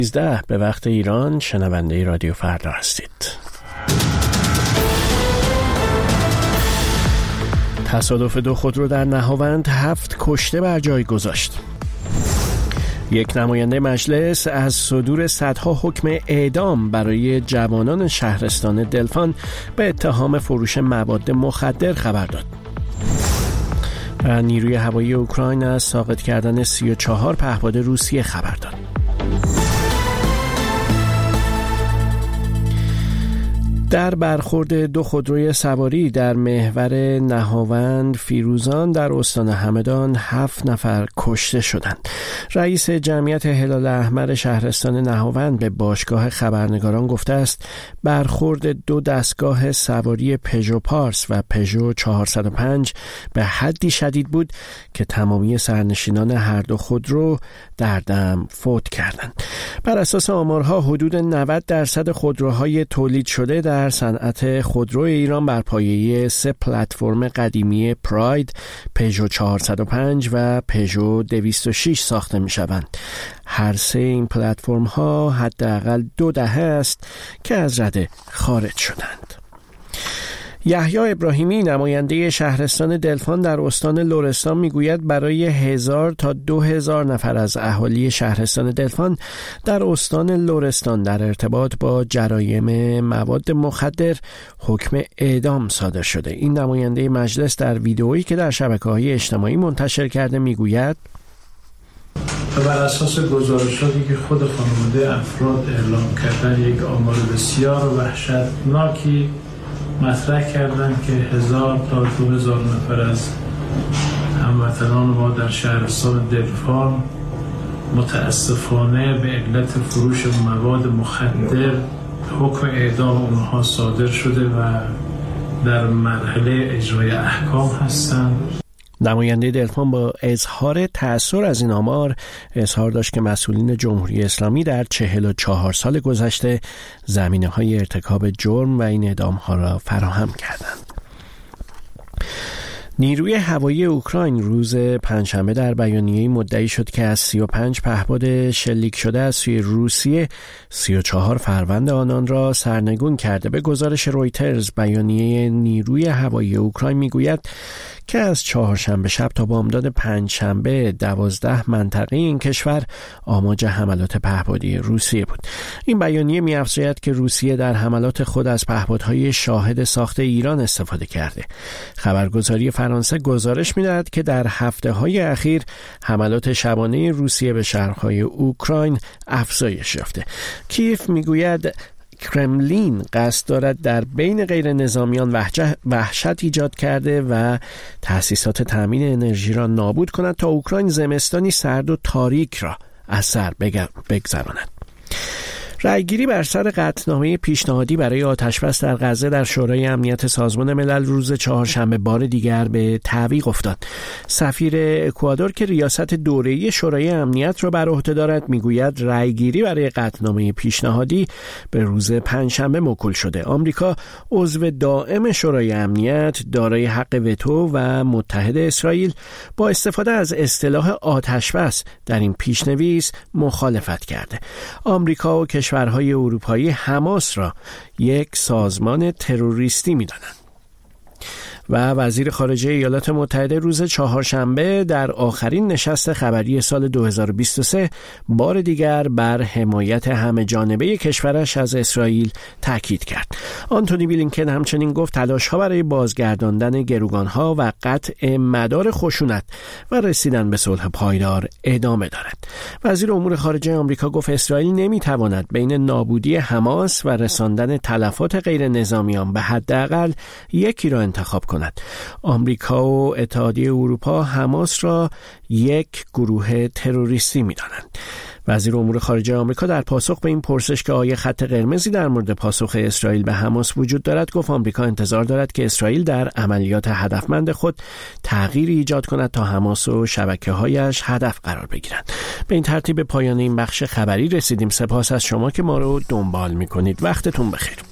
13 به وقت ایران شنونده رادیو فردا هستید. تصادف دو خودرو در نهاوند 7 کشته بر جای گذاشت. یک نماینده مجلس از صدور صدها حکم اعدام برای جوانان شهرستان دلفان به اتهام فروش مواد مخدر خبر داد. و نیروی هوایی اوکراین از ساقط کردن 34 پهپاد روسیه خبر داد. در برخورد دو خودروی سواری در محور نهاوند فیروزان در استان همدان 7 نفر کشته شدند. رئیس جمعیت هلال احمر شهرستان نهاوند به باشگاه خبرنگاران گفته است برخورد دو دستگاه سواری پژو پارس و پژو 405 به حدی شدید بود که تمامی سرنشینان هر دو خودرو در دم فوت کردند. بر اساس آمارها حدود 90% خودروهای تولید شده در صنعت خودرو ایران بر پایه 3 پلتفرم قدیمی پراید، پژو 405 و پژو 206 ساخته می شوند. هر 3 این پلتفرم ها حداقل 2 دهه است که از رده خارج شدند. یحیی ابراهیمی نماینده شهرستان دلفان در استان لرستان میگوید برای 1000 تا 2000 نفر از اهالی شهرستان دلفان در استان لرستان در ارتباط با جرایم مواد مخدر حکم اعدام صادر شده. این نماینده مجلس در ویدئویی که در شبکه‌های اجتماعی منتشر کرده میگوید و بر اساس گزارشاتی که خود خانواده افراد اعلام کردن یک آمار بسیار وحشتناکی مطرح کردن که 1000 تا 2000 نفر از هموطنان ما در شهرستان دلفان متاسفانه به علت فروش مواد مخدر حکم اعدام اونها صادر شده و در مرحله اجرای احکام هستند. نماینده دلفان با اظهار تأثیر از این آمار اظهار داشت که مسئولین جمهوری اسلامی در 44 سال گذشته زمینه‌های ارتکاب جرم و این اعدام‌ها را فراهم کردند. نیروی هوایی اوکراین روز پنجشنبه در بیانیه‌ای مدعی شد که از 35 پهپاد شلیک شده از سوی روسیه 34 فروند آنان را سرنگون کرده. به گزارش رویترز بیانیه نیروی هوایی اوکراین میگوید که از چهارشنبه شب تا بامداد پنجشنبه 12 منطقه این کشور آماج حملات پهپادی روسیه بود. این بیانیه می‌افزاید که روسیه در حملات خود از پهپادهای شاهد ساخت ایران استفاده کرده. خبرگزاری فرانسه گزارش می‌دهد که در هفته‌های اخیر حملات شبانه روسیه به شهرهای اوکراین افزایش یافته. کیف می‌گوید کرملین قصد دارد در بین غیر نظامیان وحشت ایجاد کرده و تأسیسات تأمین انرژی را نابود کند تا اوکراین زمستانی سرد و تاریک را از سر بگذراند. رأیگیری بر سر قطعنامه پیشنهادی برای آتشبس در غزه در شورای امنیت سازمان ملل روز چهارشنبه بار دیگر به تعویق افتاد. سفیر اکوادور که ریاست دوره‌ای شورای امنیت را بر عهده دارد میگوید رأیگیری برای قطعنامه پیشنهادی به روز پنجشنبه موکول شده. آمریکا عضو دائم شورای امنیت دارای حق وتو و متحد اسرائیل با استفاده از اصطلاح آتشبس در این پیشنویس مخالفت کرده. آمریکا و کشورهای اروپایی حماس را یک سازمان تروریستی می‌دانند. و وزیر خارجه ایالات متحده روز چهارشنبه در آخرین نشست خبری سال 2023 بار دیگر بر حمایت همه جانبه کشورش از اسرائیل تاکید کرد. آنتونی بلینکن همچنین گفت تلاش‌ها برای بازگرداندن گروگان‌ها و قطع مدار خشونت و رسیدن به صلح پایدار ادامه دارد. وزیر امور خارجه آمریکا گفت اسرائیل نمی‌تواند بین نابودی حماس و رساندن تلفات غیر نظامیان به حداقل یکی را انتخاب کند. آمریکا و اتحادیه اروپا حماس را یک گروه تروریستی می‌دانند. وزیر امور خارجه آمریکا در پاسخ به این پرسش که آیا خط قرمزی در مورد پاسخ اسرائیل به حماس وجود دارد گفت آمریکا انتظار دارد که اسرائیل در عملیات هدفمند خود تغییری ایجاد کند تا حماس و شبکه‌هایش هدف قرار بگیرند. به این ترتیب پایان این بخش خبری رسیدیم. سپاس از شما که ما رو دنبال می‌کنید. وقتتون بخیر.